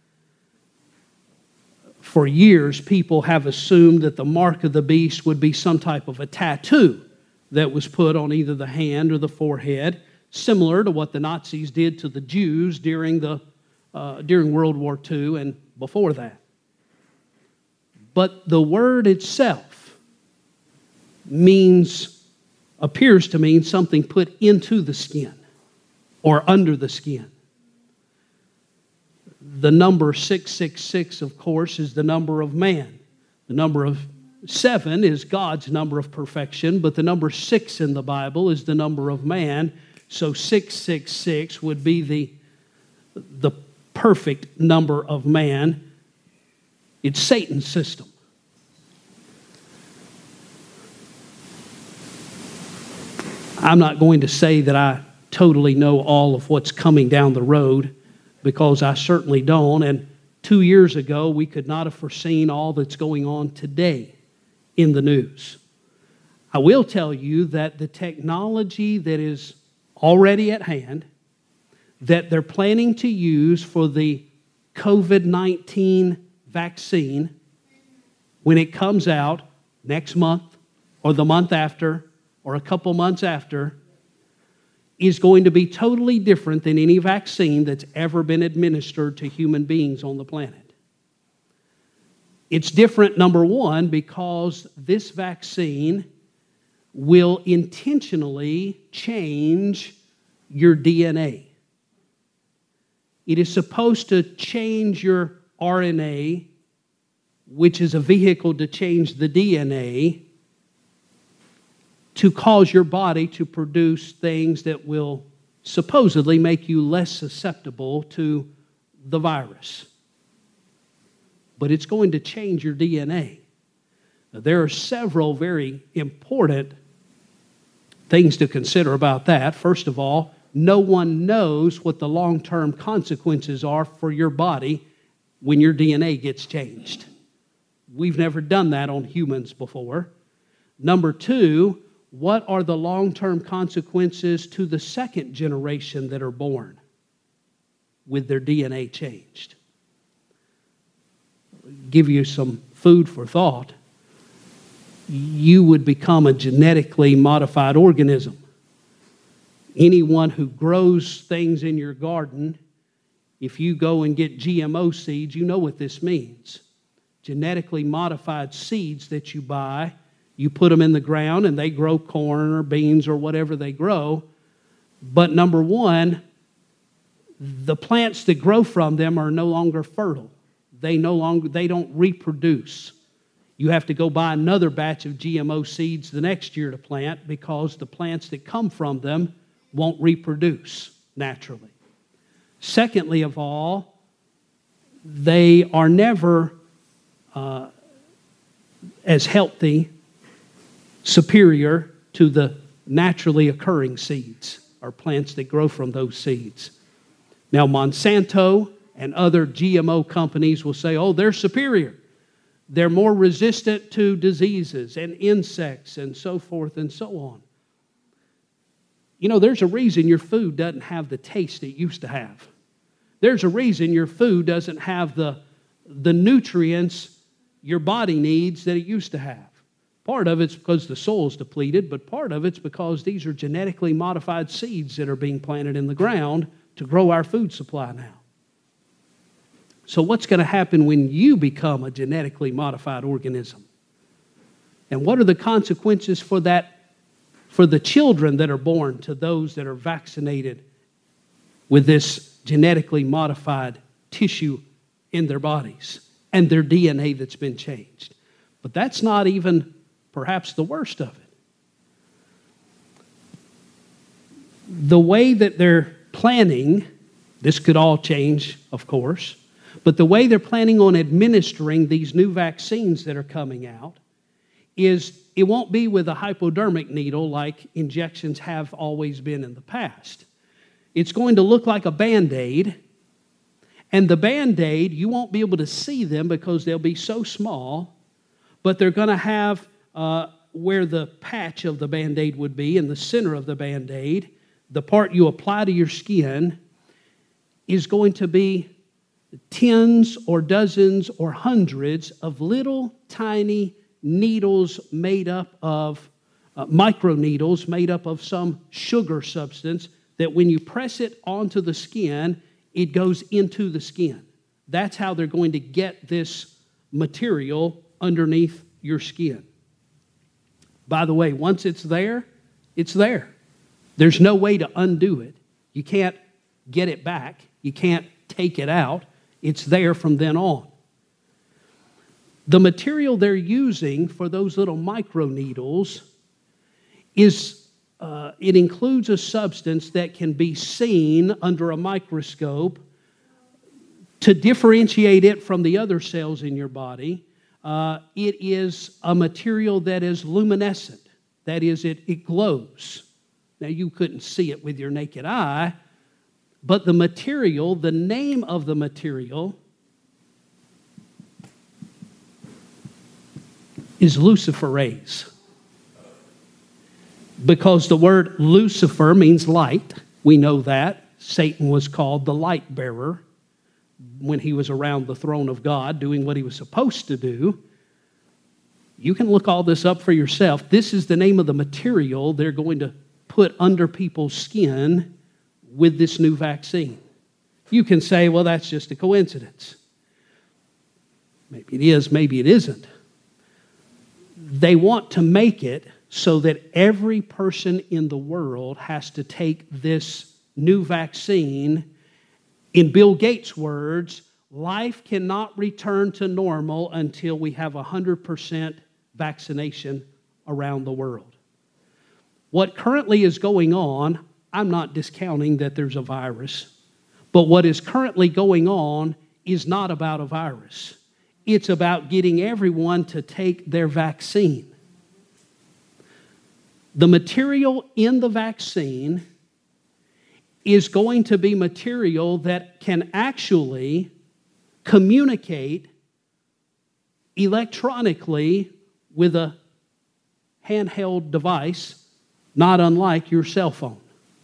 B: For years, people have assumed that the mark of the beast would be some type of a tattoo that was put on either the hand or the forehead, similar to what the Nazis did to the Jews during World War II and before that. But the word itself appears to mean something put into the skin or under the skin. The number 666, of course, is the number of man, the number of 7 is God's number of perfection, but the number 6 in the Bible is the number of man. So 666 would be the perfect number of man. It's Satan's system. I'm not going to say that I totally know all of what's coming down the road, because I certainly don't. And 2 years ago, we could not have foreseen all that's going on today in the news. I will tell you that the technology that is already at hand, that they're planning to use for the COVID-19 vaccine, when it comes out next month or the month after or a couple months after, is going to be totally different than any vaccine that's ever been administered to human beings on the planet. It's different, number one, because this vaccine will intentionally change your DNA. It is supposed to change your RNA, which is a vehicle to change the DNA, to cause your body to produce things that will supposedly make you less susceptible to the virus. But it's going to change your DNA. Now, there are several very important things to consider about that. First of all, no one knows what the long-term consequences are for your body when your DNA gets changed. We've never done that on humans before. Number two, what are the long-term consequences to the second generation that are born with their DNA changed? Give you some food for thought. You would become a genetically modified organism. Anyone who grows things in your garden, if you go and get GMO seeds, you know what this means. Genetically modified seeds that you buy, you put them in the ground and they grow corn or beans or whatever they grow. But number one, the plants that grow from them are no longer fertile. They don't reproduce. You have to go buy another batch of GMO seeds the next year to plant, because the plants that come from them won't reproduce naturally. Secondly of all, they are never as healthy, superior to the naturally occurring seeds or plants that grow from those seeds. Now, Monsanto and other GMO companies will say, oh, they're superior. They're more resistant to diseases and insects and so forth and so on. You know, there's a reason your food doesn't have the taste it used to have. There's a reason your food doesn't have the nutrients your body needs that it used to have. Part of it's because the soil's depleted, but part of it's because these are genetically modified seeds that are being planted in the ground to grow our food supply now. So what's going to happen when you become a genetically modified organism? And what are the consequences for that, for the children that are born to those that are vaccinated with this genetically modified tissue in their bodies and their DNA that's been changed? But that's not even perhaps the worst of it. The way that they're planning, this could all change, of course, but the way they're planning on administering these new vaccines that are coming out is it won't be with a hypodermic needle like injections have always been in the past. It's going to look like a Band-Aid, and the Band-Aid, you won't be able to see them because they'll be so small, but they're going to have where the patch of the Band-Aid would be in the center of the Band-Aid, the part you apply to your skin, is going to be tens or dozens or hundreds of little tiny needles made up of, microneedles made up of some sugar substance that when you press it onto the skin, it goes into the skin. That's how they're going to get this material underneath your skin. By the way, once it's there, it's there. There's no way to undo it. You can't get it back. You can't take it out. It's there from then on. The material they're using for those little microneedles is, it includes a substance that can be seen under a microscope to differentiate it from the other cells in your body. It is a material that is luminescent. That is, it glows. Now, you couldn't see it with your naked eye, but the material, the name of the material is luciferase. Because the word Lucifer means light. We know that. Satan was called the light bearer when he was around the throne of God doing what he was supposed to do. You can look all this up for yourself. This is the name of the material they're going to put under people's skin with this new vaccine. You can say, well, that's just a coincidence. Maybe it is, maybe it isn't. They want to make it so that every person in the world has to take this new vaccine. In Bill Gates' words, life cannot return to normal until we have 100% vaccination around the world. What currently is going on, I'm not discounting that there's a virus, but what is currently going on is not about a virus. It's about getting everyone to take their vaccine. The material in the vaccine is going to be material that can actually communicate electronically with a handheld device, not unlike your cell phone.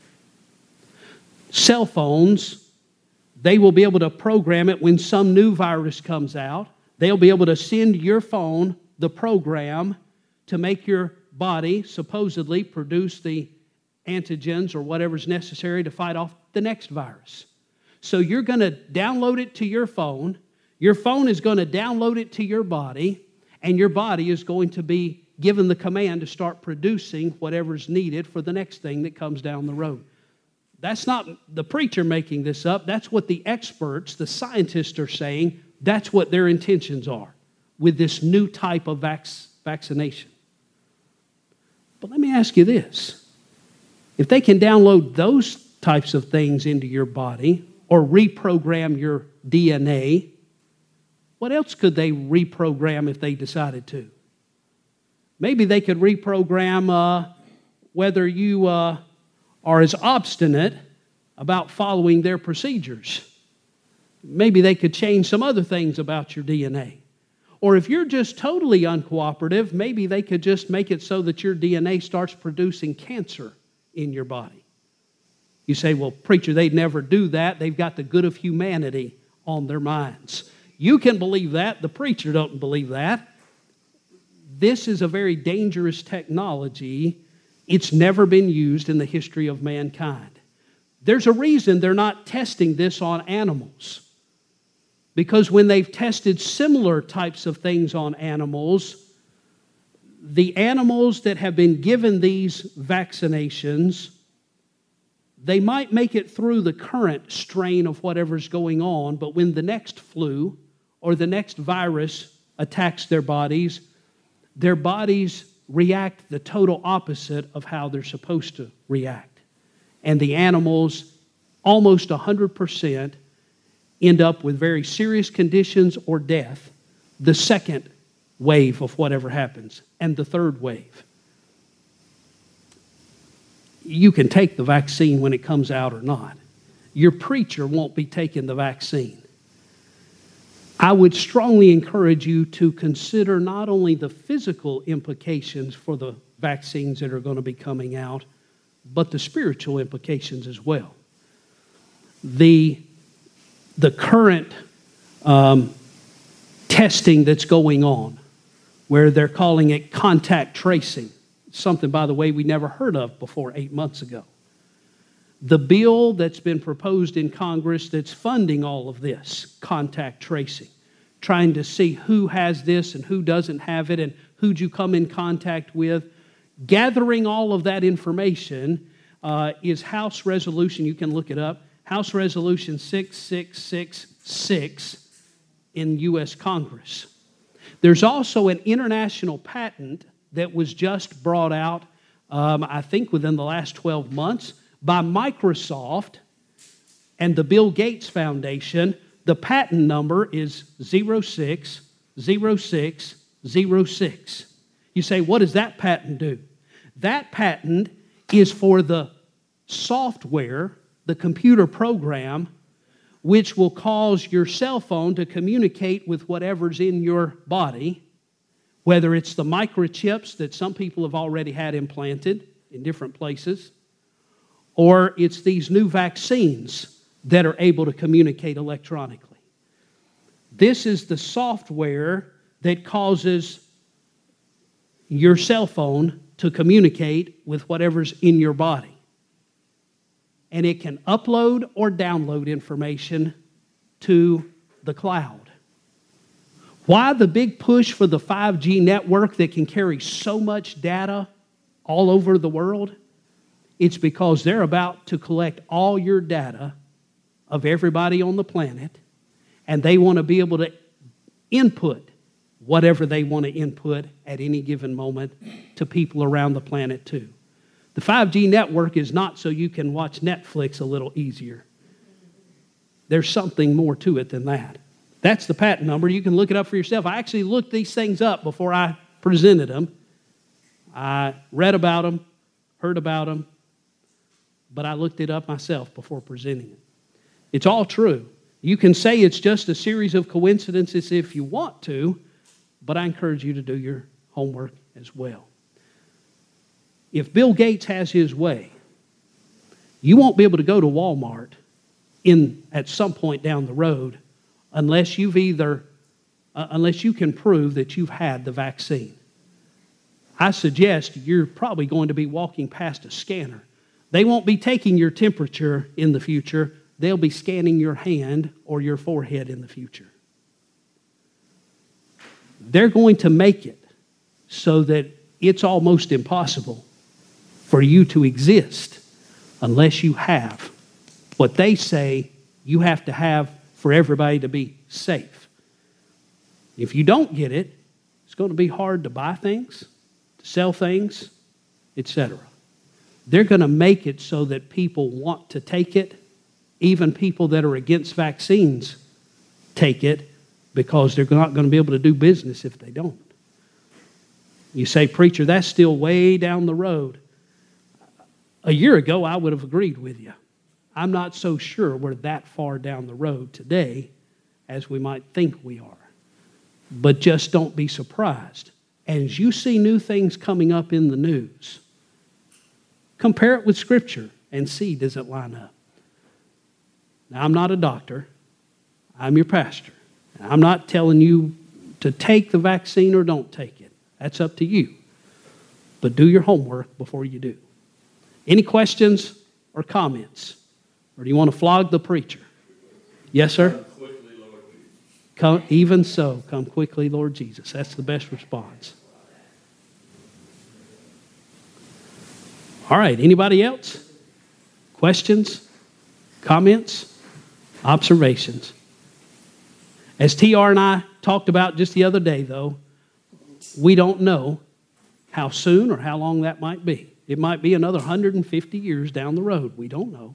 B: Cell phones, they will be able to program it when some new virus comes out. They'll be able to send your phone the program to make your body supposedly produce the antigens or whatever's necessary to fight off the next virus. So you're going to download it to your phone is going to download it to your body, and your body is going to be given the command to start producing whatever's needed for the next thing that comes down the road. That's not the preacher making this up. That's what the experts, the scientists are saying. That's what their intentions are with this new type of vaccination. But let me ask you this. If they can download those types of things into your body or reprogram your DNA, what else could they reprogram if they decided to? Maybe they could reprogram whether you are as obstinate about following their procedures. Maybe they could change some other things about your DNA. Or if you're just totally uncooperative, maybe they could just make it so that your DNA starts producing cancer in your body. You say, well, preacher, they'd never do that. They've got the good of humanity on their minds. You can believe that. The preacher doesn't believe that. This is a very dangerous technology. It's never been used in the history of mankind. There's a reason they're not testing this on animals. Because when they've tested similar types of things on animals, the animals that have been given these vaccinations, they might make it through the current strain of whatever's going on, but when the next flu or the next virus attacks their bodies react the total opposite of how they're supposed to react. And the animals, almost 100%, end up with very serious conditions or death, the second wave of whatever happens, and the third wave. You can take the vaccine when it comes out or not. Your preacher won't be taking the vaccine. I would strongly encourage you to consider not only the physical implications for the vaccines that are going to be coming out, but the spiritual implications as well. The current testing that's going on, where they're calling it contact tracing, something, by the way, we never heard of before 8 months ago. The bill that's been proposed in Congress that's funding all of this, contact tracing, trying to see who has this and who doesn't have it and who'd you come in contact with, gathering all of that information is House Resolution, you can look it up, House Resolution 6666 in U.S. Congress. There's also an international patent that was just brought out, I think within the last 12 months, by Microsoft and the Bill Gates Foundation. The patent number is 060606. You say, what does that patent do? That patent is for the software, the computer program, which will cause your cell phone to communicate with whatever's in your body, whether it's the microchips that some people have already had implanted in different places, or it's these new vaccines that are able to communicate electronically. This is the software that causes your cell phone to communicate with whatever's in your body. And it can upload or download information to the cloud. Why the big push for the 5G network that can carry so much data all over the world? It's because they're about to collect all your data of everybody on the planet, and they want to be able to input whatever they want to input at any given moment to people around the planet too. The 5G network is not so you can watch Netflix a little easier. There's something more to it than that. That's the patent number. You can look it up for yourself. I actually looked these things up before I presented them. I read about them, heard about them, but I looked it up myself before presenting it. It's all true. You can say it's just a series of coincidences if you want to, but I encourage you to do your homework as well. If Bill Gates has his way, you won't be able to go to Walmart at some point down the road unless you can prove that you've had the vaccine. I suggest you're probably going to be walking past a scanner. They won't be taking your temperature in the future. They'll be scanning your hand or your forehead in the future. They're going to make it so that it's almost impossible for you to exist unless you have what they say you have to have for everybody to be safe. If you don't get it, it's going to be hard to buy things, to sell things, etc. They're going to make it so that people want to take it. Even people that are against vaccines take it because they're not going to be able to do business if they don't. You say, preacher, that's still way down the road. A year ago, I would have agreed with you. I'm not so sure we're that far down the road today as we might think we are. But just don't be surprised. As you see new things coming up in the news, compare it with Scripture and see, does it line up? Now, I'm not a doctor. I'm your pastor. I'm not telling you to take the vaccine or don't take it. That's up to you. But do your homework before you do. Any questions or comments? Or do you want to flog the preacher? Yes, sir?
D: Come quickly, Lord Jesus.
B: Come, even so, come quickly, Lord Jesus. That's the best response. All right, anybody else? Questions? Comments? Observations? As TR and I talked about just the other day, though, we don't know how soon or how long that might be. It might be another 150 years down the road. We don't know.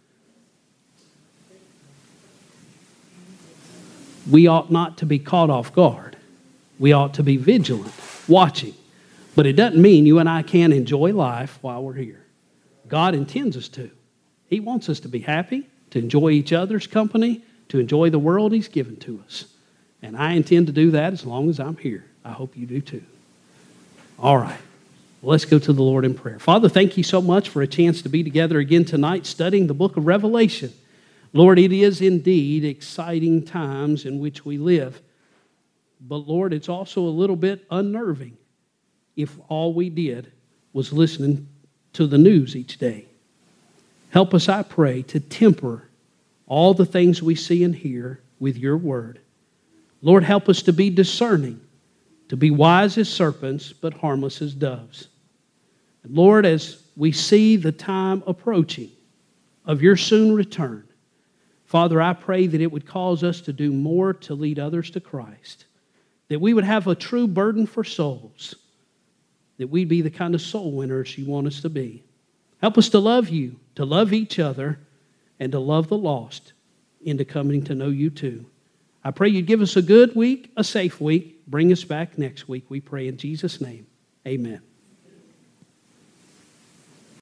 B: We ought not to be caught off guard. We ought to be vigilant, watching. But it doesn't mean you and I can't enjoy life while we're here. God intends us to. He wants us to be happy, to enjoy each other's company, to enjoy the world He's given to us. And I intend to do that as long as I'm here. I hope you do too. All right. Well, let's go to the Lord in prayer. Father, thank you so much for a chance to be together again tonight studying the book of Revelation. Lord, it is indeed exciting times in which we live. But Lord, it's also a little bit unnerving if all we did was listening to the news each day. Help us, I pray, to temper all the things we see and hear with your word. Lord, help us to be discerning, to be wise as serpents, but harmless as doves. And Lord, as we see the time approaching of your soon return, Father, I pray that it would cause us to do more to lead others to Christ that we would have a true burden for souls, that we'd be the kind of soul winners you want us to be. Help us to love you, to love each other, and to love the lost into coming to know you too. I pray you'd give us a good week, a safe week. Bring us back next week, we pray in Jesus' name. Amen.